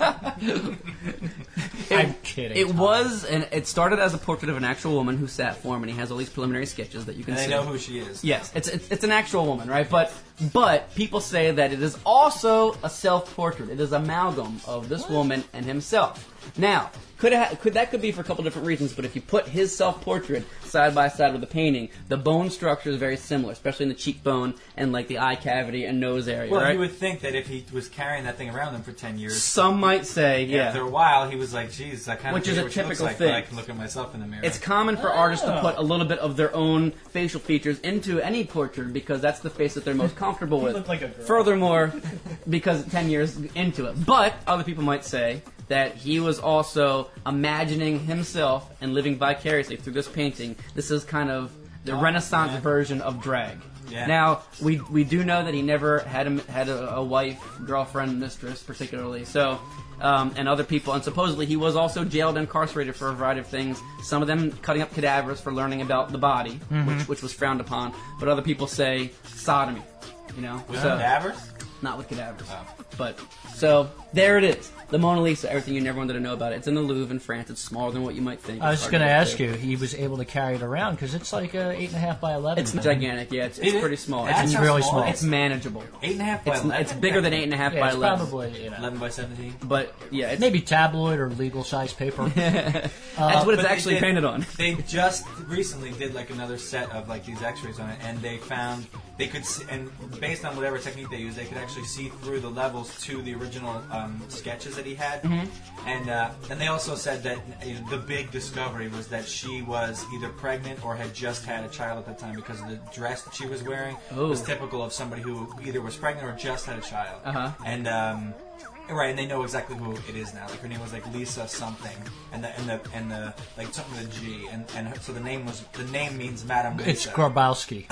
I'm kidding. It Tom. was, and it started as a portrait of an actual woman who sat for him, and he has all these preliminary sketches that you can And they see. know who she is. Yes, it's, it's it's an actual woman, right? But but people say that it is also a self-portrait. It is amalgam of this woman and himself. Now, could it ha- could that could be for a couple different reasons, but if you put his self-portrait side by side with the painting, the bone structure is very similar, especially in the cheekbone and like the eye cavity and nose area, Well, right? you would think that if he was carrying that thing around him for ten years, Some might say, yeah. after a while, he was like, "Geez, I kind of Which is a what she looks typical like, thing. but I can look at myself in the mirror." It's common for artists to put a little bit of their own facial features into any portrait because that's the face that they're most comfortable with. look like a girl. Furthermore, because ten years into it. But other people might say that he was also imagining himself and living vicariously through this painting. This is kind of the Renaissance yeah. version of drag. Yeah. Now, we we do know that he never had a, had a, a wife, girlfriend, mistress, particularly. So, um, and other people, and supposedly he was also jailed and incarcerated for a variety of things. Some of them cutting up cadavers for learning about the body, which which was frowned upon. But other people say sodomy. You know, With so cadavers? not with cadavers. Oh. But so there it is. The Mona Lisa, everything you never wanted to know about it. It's in the Louvre in France. It's smaller than what you might think. I was It's hard going to get ask to. you, he was able to carry it around because it's like a eight and a half by eleven. It's thing. gigantic, yeah. It's, it's It is? pretty small. That's It's, It's how really small small. it is? it's manageable. Eight and a half by It's, eleven. it's bigger than eight and a half Yeah, by it's eleven. probably, you know, eleven by seventeen. But yeah, it's, maybe tabloid or legal size paper. that's what it's But they actually did- painted on. They just recently did like another set of like these X-rays on it, and they found they could, see, and based on whatever technique they used, they could actually see through the levels to the original um, sketches that he had. Mm-hmm. And uh, and they also said that you know, the big discovery was that she was either pregnant or had just had a child at the time because of the dress that she was wearing Oh. was typical of somebody who either was pregnant or just had a child. Uh-huh. And um, right, and they know exactly who it is now. Like her name was like Lisa something, and the and the and the like something with a G, and and her, so the name was the name means Madame Lisa. It's Grabowski.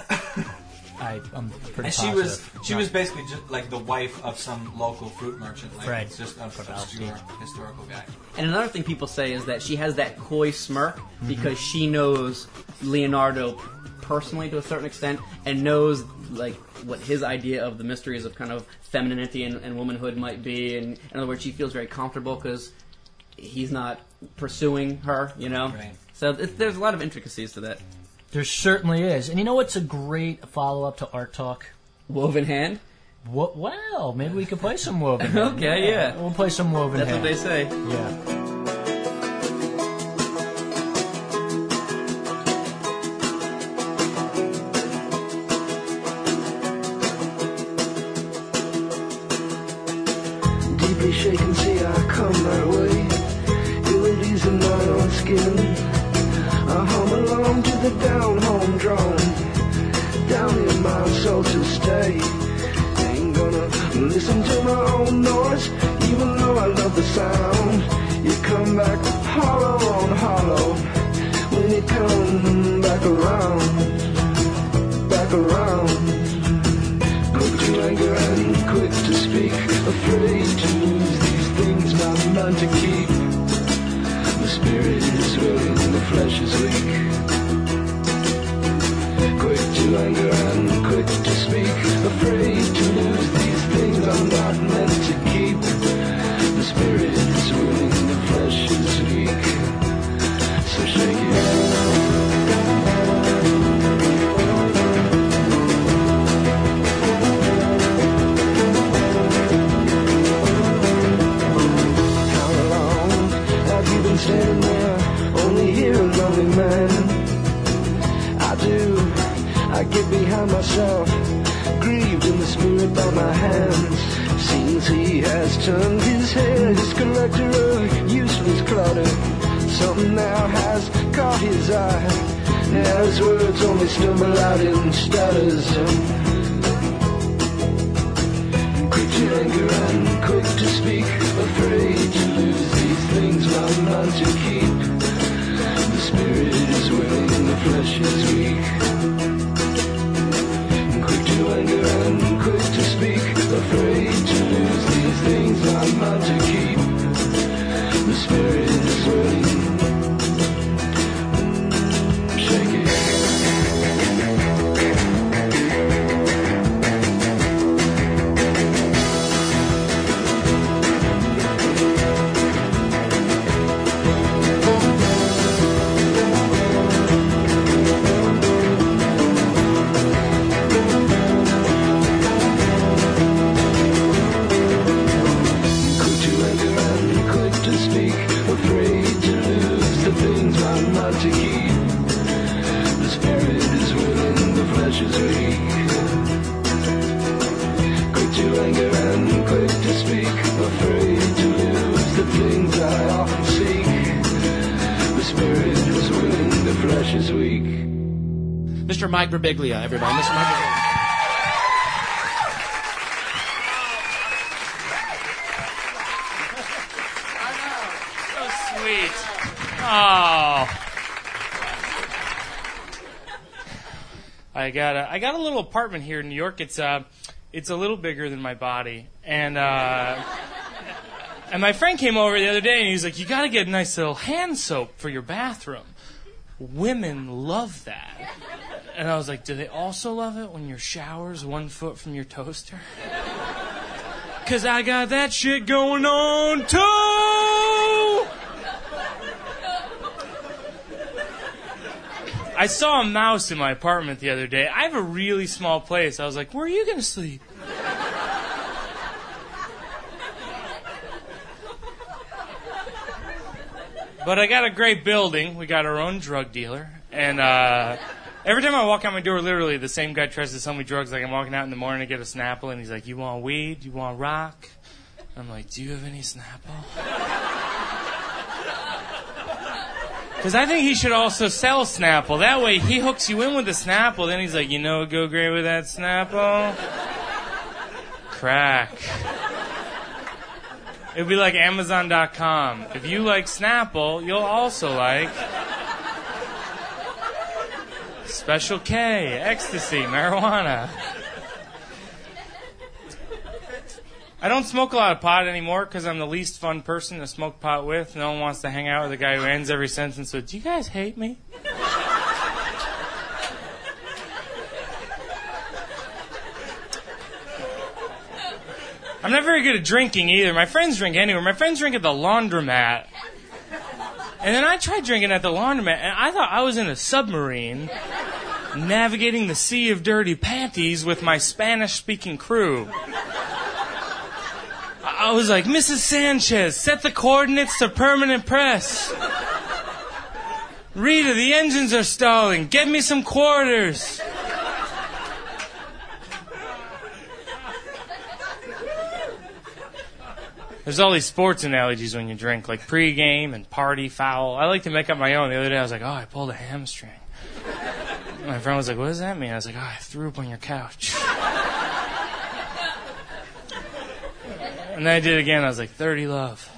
I, I'm pretty And she positive. was she No. was basically just like the wife of some local fruit merchant, like Right. it's just an obscure historical guy. And another thing people say is that she has that coy smirk because she knows Leonardo personally to a certain extent and knows like what his idea of the mysteries of kind of femininity and, and womanhood might be. And in other words, she feels very comfortable because he's not pursuing her, you know. Right. So it, there's a lot of intricacies to that. There certainly is. And you know what's a great follow-up to Art Talk? Woven hand. What? Well, maybe we could play some Woven Hand. Okay, yeah. We'll play some Woven That's Hand. what they say. Yeah. Deeply shaken, see I come that way. Ilities and mine on skin. I hum along to the down home drum. Down in my soul to stay. Ain't gonna listen to my own noise, even though I love the sound. You come back hollow on hollow when you come back around, back around. Quick to anger and quick to speak, afraid to lose these things not meant to keep. The spirit is willing, the flesh is weak. Quick to anger and quick to speak, afraid to lose these things I'm not meant to keep. The spirit is willing, the flesh is weak. So shake it. Standing there, only hearing lonely man. I do, I get behind myself, grieved in the spirit by my hands. Seems he has turned his head, his collector of useless clutter. Something now has caught his eye. Now his words only stumble out in stutters. Quick to anger and quick to speak, afraid to lose these things my mind to keep. The spirit is willing, the flesh is weak. Quick to anger and quick to speak, afraid to lose these things my mind to keep. The spirit is willing. Shake it. To keep. The spirit is willing, the flesh is weak. Quick to anger and quick to speak, afraid to lose the things I often seek. The spirit is willing, the flesh is weak. Mister Mike Birbiglia, everybody. Mister Mike Birbiglia. So sweet. Oh. I got a I got a little apartment here in New York. It's uh it's a little bigger than my body, and uh, and my friend came over the other day and he's like, "You got to get a nice little hand soap for your bathroom. Women love that." And I was like, "Do they also love it when your shower's one foot from your toaster?" Cause I got that shit going on too. I saw a mouse in my apartment the other day. I have a really small place. I was like, where are you going to sleep? But I got a great building. We got our own drug dealer. And uh, every time I walk out my door, literally, the same guy tries to sell me drugs. Like I'm walking out in the morning to get a Snapple, and he's like, you want weed? You want rock? I'm like, do you have any Snapple? Because I think he should also sell Snapple. That way he hooks you in with the Snapple. Then he's like, you know what go great with that Snapple? Crack. It would be like Amazon dot com. If you like Snapple, you'll also like Special K, ecstasy, marijuana. I don't smoke a lot of pot anymore because I'm the least fun person to smoke pot with. No one wants to hang out with a guy who ends every sentence with, do you guys hate me? I'm not very good at drinking either. My friends drink anywhere. My friends drink at the laundromat. And then I tried drinking at the laundromat, and I thought I was in a submarine navigating the sea of dirty panties with my Spanish-speaking crew. I was like, Missus Sanchez, set the coordinates to permanent press. Rita, the engines are stalling. Get me some quarters. There's all these sports analogies when you drink, like pregame and party foul. I like to make up my own. The other day I was like, oh, I pulled a hamstring. My friend was like, what does that mean? I was like, oh, I threw up on your couch. And then I did it again. I was like, thirty love.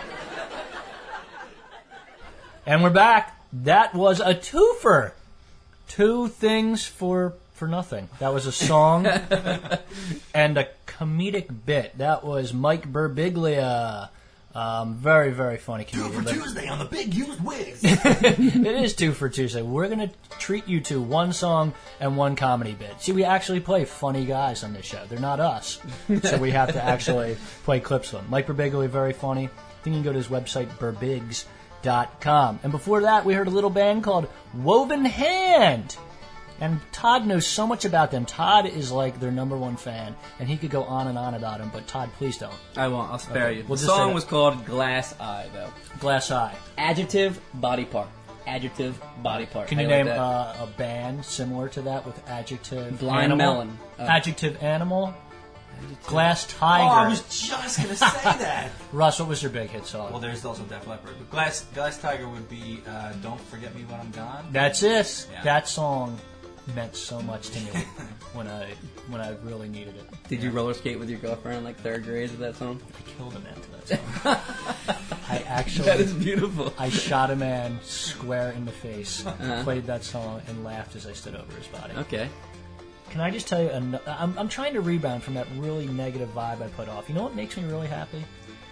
And we're back. That was a twofer. Two things for for nothing. That was a song and a comedic bit. That was Mike Birbiglia. Um, very, very funny comedian. Two for Tuesday on the Big Used Wigs. It is two for Tuesday. We're going to treat you to one song and one comedy bit. See, we actually play funny guys on this show. They're not us. So we have to actually play clips of them. Mike Birbiglia, very funny. I think you can go to his website, birbigs dot com. And before that, we heard a little band called Woven Hand. And Todd knows so much about them. Todd is like their number one fan, and he could go on and on about them, but Todd, please don't. I won't. I'll spare Okay. you. We'll the just say song that. was called Glass Eye, though. Glass Eye. Adjective, body part. Adjective, body part. Can How you like name that? uh, a band similar to that with adjective Blind animal? Melon. Uh, adjective animal? Glass Tiger. Oh, I was just gonna say that. Russ, what was your big hit song? Well, there's also Def Leppard. But Glass Glass Tiger would be uh, "Don't Forget Me When I'm Gone." That's it. Yeah. That song meant so much to me when I when I really needed it. Did you roller skate with your girlfriend in like third grade with that song? I killed a man to that song. I actually. That is beautiful. I shot a man square in the face, Uh-huh. played that song, and laughed as I stood over his body. Okay. Can I just tell you, an- I'm, I'm trying to rebound from that really negative vibe I put off. You know what makes me really happy?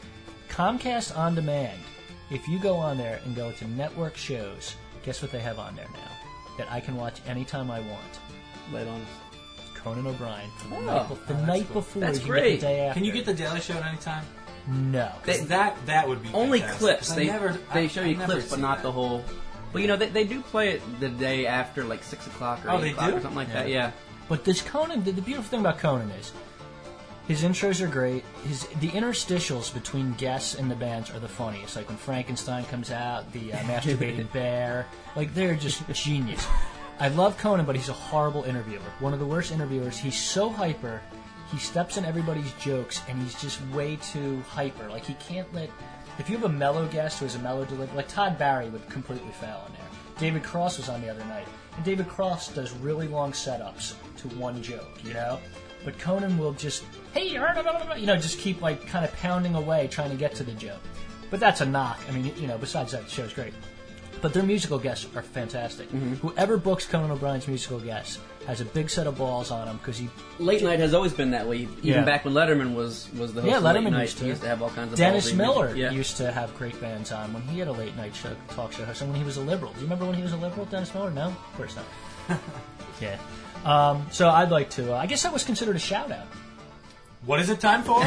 Comcast On Demand. If you go on there and go to network shows, guess what they have on there now? That I can watch anytime I want. Right on. Conan O'Brien. From the Oh. night, be- the Oh, that's night cool. before. That's you great. Get the day after. Can you get the Daily Show at any time? No. They- that that would be Only fantastic. clips. 'Cause I They never, they I, show I you never clips, but see not that. the whole. But you know they, they do play it the day after, like six o'clock or Oh, eight they o'clock do? or something like Yeah. that. Yeah. But this Conan, the, the beautiful thing about Conan is his intros are great. His the interstitials between guests and the bands are the funniest. Like when Frankenstein comes out, the uh, masturbating bear, like they're just genius. I love Conan, but he's a horrible interviewer. One of the worst interviewers. He's so hyper. He steps in everybody's jokes, and he's just way too hyper. Like he can't let. If you have a mellow guest who has a mellow delivery, like Todd Barry would completely fail in there. David Cross was on the other night, and David Cross does really long setups to one joke, you know. But Conan will just, hey, you know, just keep like kind of pounding away trying to get to the joke. But that's a knock. I mean, you know, besides that, the show's great. But their musical guests are fantastic. Mm-hmm. Whoever books Conan O'Brien's musical guests has a big set of balls on him because he. Late night has always been that way. Even Yeah. back when Letterman was was the host Yeah, of Late Letterman Night, used to. he used to have all kinds of Dennis ballsy Miller music. Yeah. used to have great bands on when he had a late night show, talk show host, and when he was a liberal. Do you remember when he was a liberal, Dennis Miller? No, of course not. Yeah. Um, so I'd like to. Uh, I guess that was considered a shout out. What is it time for?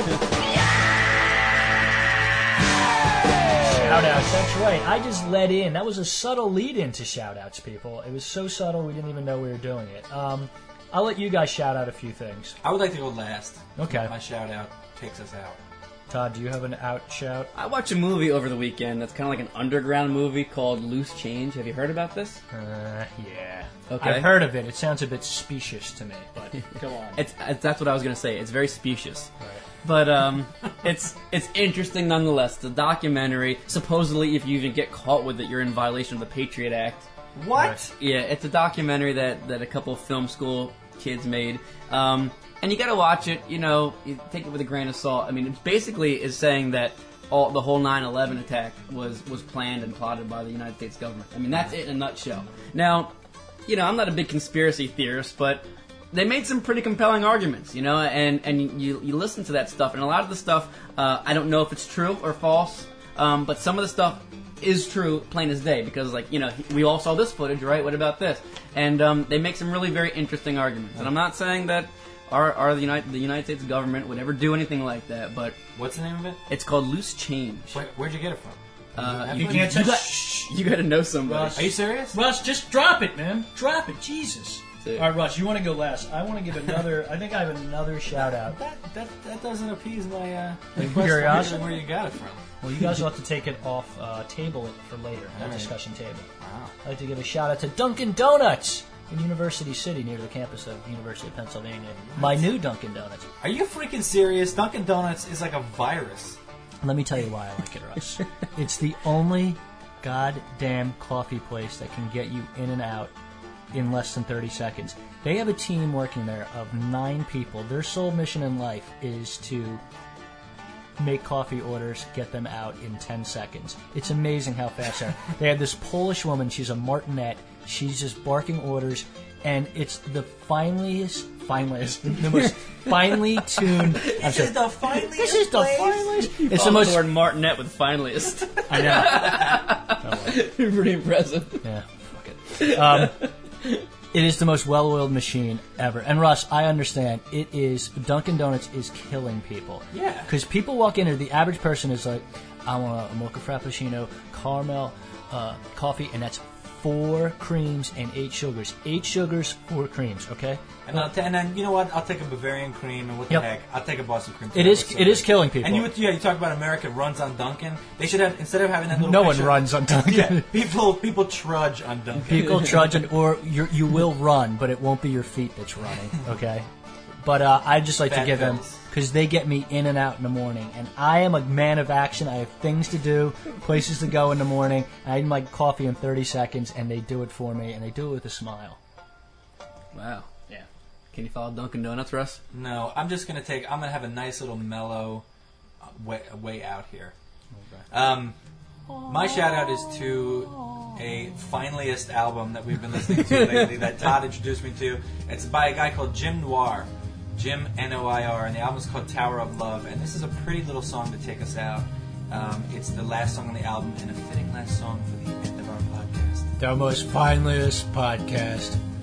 Shout outs, that's right. I just let in. That was a subtle lead in to shout outs, people. It was so subtle we didn't even know we were doing it. Um, I'll let you guys shout out a few things. I would like to go last. Okay. My shout out takes us out. Todd, do you have an out shout? I watched a movie over the weekend that's kind of like an underground movie called Loose Change. Have you heard about this? Uh, yeah. Okay. I've heard of it. It sounds a bit specious to me, but go on. It's, it's that's what I was going to say. It's very specious. Right. But um, it's it's interesting nonetheless. The documentary, supposedly, if you even get caught with it, you're in violation of the Patriot Act. What? Right. Yeah, it's a documentary that, that a couple of film school kids made. Um, and you got to watch it. You know, you take it with a grain of salt. I mean, it basically is saying that all the whole nine eleven attack was was planned and plotted by the United States government. I mean, that's it in a nutshell. Now, you know, I'm not a big conspiracy theorist, but they made some pretty compelling arguments, you know, and, and you, you listen to that stuff, and a lot of the stuff, uh, I don't know if it's true or false, um, but some of the stuff is true, plain as day, because, like, you know, we all saw this footage, right? What about this? And um, they make some really very interesting arguments. And I'm not saying that our, our the, United, the United States government would ever do anything like that, but What's the name of it? it's called Loose Change. Where, where'd you get it from? Uh, You you, can't you, touch- got, you got to know somebody. Russ. Are you serious? Russ, just drop it, man. Drop it. Jesus. it. All right, Russ, you want to go last. I want to give another, I think I have another shout out. That that that doesn't appease my uh, Like request curiosity? for where you got it from. Well, you guys will have to take it off, uh, table it for later, that All right. discussion table. Wow. I'd like to give a shout out to Dunkin' Donuts in University City near the campus of University of Pennsylvania. My new Dunkin' Donuts. Are you freaking serious? Dunkin' Donuts is like a virus. Let me tell you why I like it, Russ. It's the only goddamn coffee place that can get you in and out in less than thirty seconds. They have a team working there of nine people. Their sole mission in life is to make coffee orders, get them out in ten seconds. It's amazing how fast they are. They have this Polish woman, she's a martinet, she's just barking orders, and it's the fineliest, fineliest, the most finely tuned... I'm sorry. the finest This is the finest. It's the Oh, most... the word Martinet with finalist. I know. Pretty impressive. Yeah, fuck it. Um, it is the most well-oiled machine ever. And Russ, I understand. It is Dunkin' Donuts is killing people. Yeah. Because people walk in there, the average person is like, I want a mocha frappuccino, caramel uh, coffee, and that's four creams and eight sugars. Eight sugars, four creams. Okay. And, I'll ta- and then you know what? I'll take a Bavarian cream, and what the Yep. heck? I'll take a Boston cream. It is. It is killing people. And you, yeah, you talk about America runs on Dunkin'. They should have instead of having that little. No one picture- runs on Dunkin'. Yeah, people people trudge on Dunkin'. People trudging, or you're, you will run, but it won't be your feet that's running. Okay. But uh, I just like Fat to give them Bills. because they get me in and out in the morning, and I am a man of action. I have things to do, places to go in the morning. I need my coffee in thirty seconds, and they do it for me, and they do it with a smile. Wow. Yeah. Can you follow Dunkin' Donuts, Russ? No, I'm just gonna take. I'm gonna have a nice little mellow uh, way, way out here. Um, my shout out is to a finaliest album that we've been listening to lately that Todd introduced me to. It's by a guy called Jim Noir, Jim N O I R, and the album is called Tower of Love. And this is a pretty little song to take us out. Um, it's the last song on the album and a fitting last song for the end of our podcast. The most finest podcast.